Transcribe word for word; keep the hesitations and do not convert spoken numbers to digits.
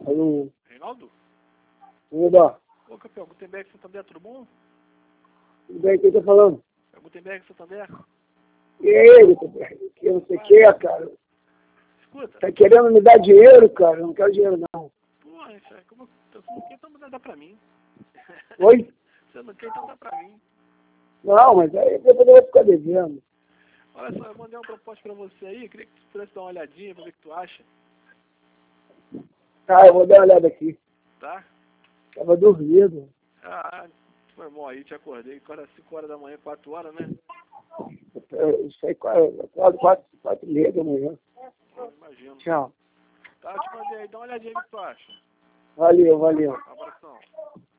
Alô. Reinaldo? Oba. Ô, campeão, Gutenberg, Santander, tudo bom? Tudo bem, quem tá falando? É o Gutenberg, Santander? E aí, que eu não sei o que é, cara. Escuta. Tá querendo me dar dinheiro, cara? Eu não quero dinheiro, não. Porra, isso é como... Você não quer, então dá pra mim. Oi? Você não quer, então dá pra mim. Não, mas aí depois eu vou ficar devendo. Olha só, eu mandei uma proposta pra você aí, queria que tu pudesse dar uma olhadinha pra ver o que tu acha. Tá, eu vou dar uma olhada aqui. Tá? Tava dormindo. Ah, foi bom aí, te acordei. Agora cinco horas da manhã, quatro horas, né? Isso aí, quatro, quatro, quatro e meia da manhã. Eu imagino. Tchau. Tá, eu te mandei aí, dá uma olhadinha aí o que tu acha. Valeu, valeu. Um abração.